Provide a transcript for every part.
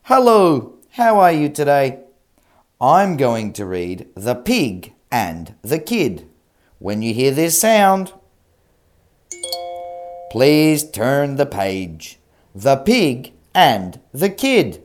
Hello, how are you today? I'm going to read The Pig and the Kid. When you hear this sound, please turn the page. The Pig and the Kid.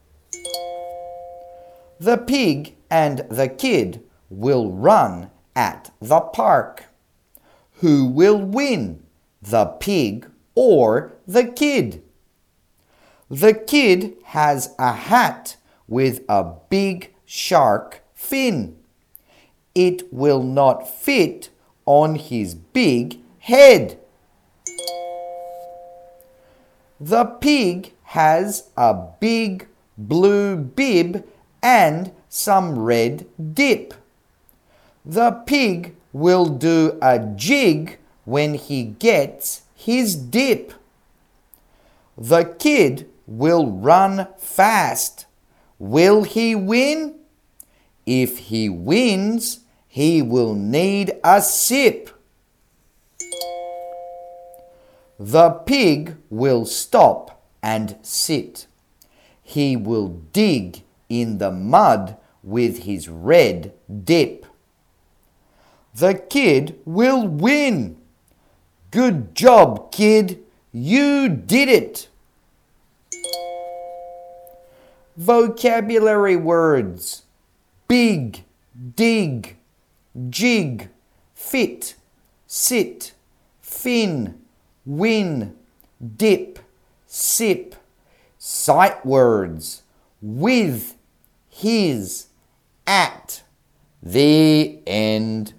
The pig and the kid will run at the park. Who will win, the pig or the kid? The kid has a hat with a big shark fin. It will not fit on his big head. The pig has a big blue bib and some red dip. The pig will do a jig when he gets his dip. The kid will run fast. Will he win? If he wins, he will need a sip. The pig will stop and sit. He will dig in the mud with his red dip. The kid will win. Good job, kid. You did it. Vocabulary words: big, dig, jig, fit, sit, fin, win, dip, sip. Sight words: with, his, at. The end.